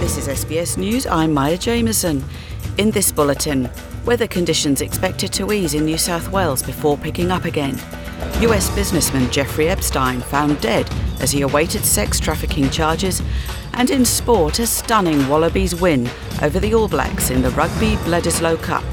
This is SBS News, I'm Maya Jameson. In this bulletin, weather conditions expected to ease in New South Wales before picking up again. US businessman Jeffrey Epstein found dead as he awaited sex trafficking charges. And in sport, a stunning Wallabies win over the All Blacks in the Rugby Bledisloe Cup.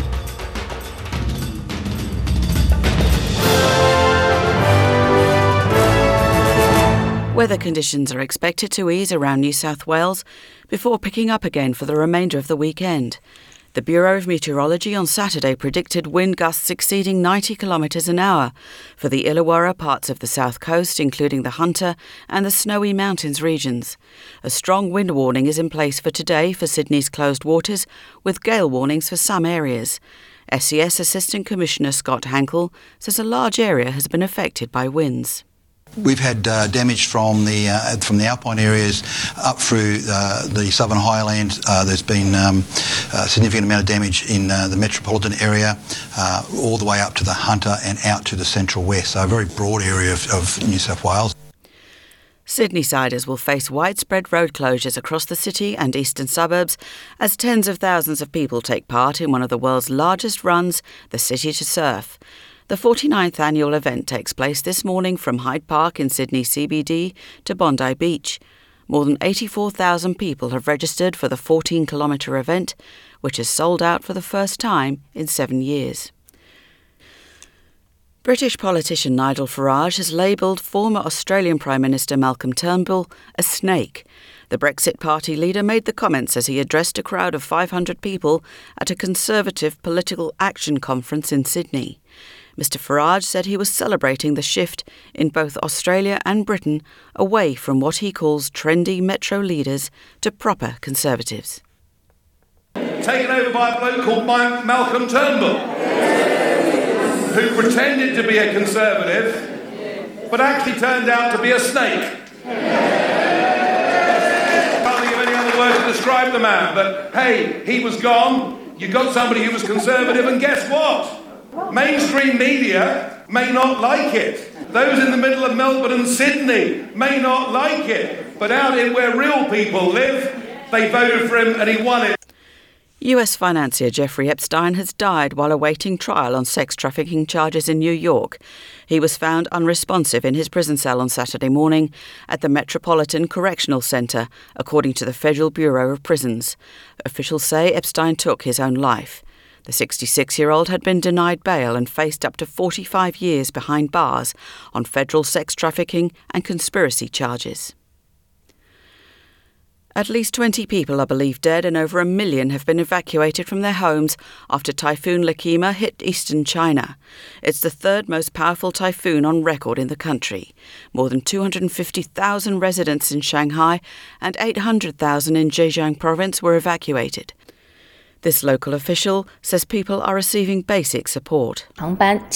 Weather conditions are expected to ease around New South Wales before picking up again for the remainder of the weekend. The Bureau of Meteorology on Saturday predicted wind gusts exceeding 90 kilometres an hour for the Illawarra parts of the south coast, including the Hunter and the Snowy Mountains regions. A strong wind warning is in place for today for Sydney's closed waters, with gale warnings for some areas. SES Assistant Commissioner Scott Hankel says a large area has been affected by winds. We've had damage from the alpine areas up through the southern highlands. There's been a significant amount of damage in the metropolitan area, all the way up to the Hunter and out to the central west. So a very broad area of New South Wales. Sydneysiders will face widespread road closures across the city and eastern suburbs as tens of thousands of people take part in one of the world's largest runs, the City to Surf. The 49th annual event takes place this morning from Hyde Park in Sydney CBD to Bondi Beach. More than 84,000 people have registered for the 14-kilometre event, which has sold out for the first time in 7 years. British politician Nigel Farage has labelled former Australian Prime Minister Malcolm Turnbull a snake. The Brexit Party leader made the comments as he addressed a crowd of 500 people at a Conservative Political Action Conference in Sydney. Mr Farage said he was celebrating the shift in both Australia and Britain away from what he calls trendy metro leaders to proper Conservatives. Taken over by a bloke called Malcolm Turnbull, who pretended to be a Conservative, but actually turned out to be a snake. Can't think of any other word to describe the man, but hey, he was gone. You got somebody who was Conservative, and guess what? Mainstream media may not like it. Those in the middle of Melbourne and Sydney may not like it. But out in where real people live, they voted for him and he won it. US financier Jeffrey Epstein has died while awaiting trial on sex trafficking charges in New York. He was found unresponsive in his prison cell on Saturday morning at the Metropolitan Correctional Centre, according to the Federal Bureau of Prisons. Officials say Epstein took his own life. The 66-year-old had been denied bail and faced up to 45 years behind bars on federal sex trafficking and conspiracy charges. At least 20 people are believed dead and over 1 million have been evacuated from their homes after Typhoon Lakima hit eastern China. It's the third most powerful typhoon on record in the country. More than 250,000 residents in Shanghai and 800,000 in Zhejiang province were evacuated. This local official says people are receiving basic support. In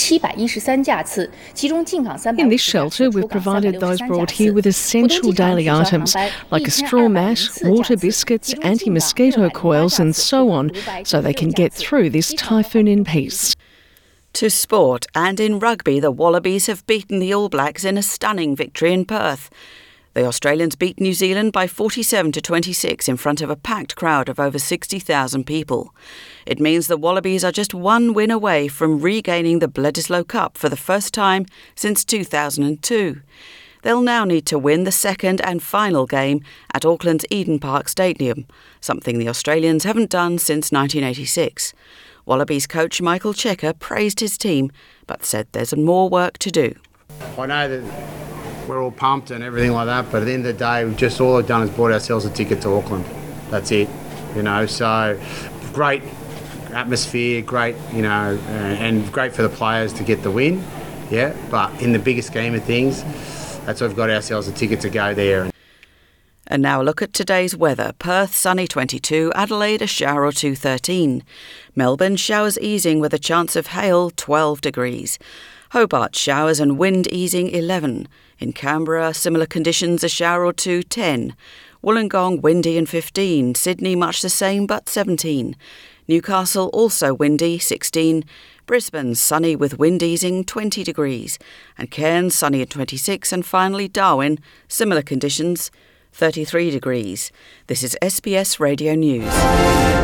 this shelter, we've provided those brought here with essential daily items like a straw mat, water, biscuits, anti-mosquito coils and so on, so they can get through this typhoon in peace. To sport, and in rugby, the Wallabies have beaten the All Blacks in a stunning victory in Perth. The Australians beat New Zealand by 47-26 in front of a packed crowd of over 60,000 people. It means the Wallabies are just one win away from regaining the Bledisloe Cup for the first time since 2002. They'll now need to win the second and final game at Auckland's Eden Park Stadium, something the Australians haven't done since 1986. Wallabies coach Michael Cheika praised his team, but said there's more work to do. I know that we're all pumped and everything like that, but at the end of the day, we've just all we've done is bought ourselves a ticket to Auckland. That's it, so great atmosphere, great, and great for the players to get the win, but in the bigger scheme of things, that's why we've got ourselves a ticket to go there. And now a look at today's weather. Perth, sunny 22, Adelaide, a shower or two 13. Melbourne, showers easing with a chance of hail 12 degrees. Hobart, showers and wind easing 11. In Canberra, similar conditions, a shower or two 10. Wollongong, windy and 15. Sydney, much the same but 17. Newcastle, also windy 16. Brisbane, sunny with wind easing 20 degrees. And Cairns, sunny at 26. And finally Darwin, similar conditions 33 degrees. This is SBS Radio News.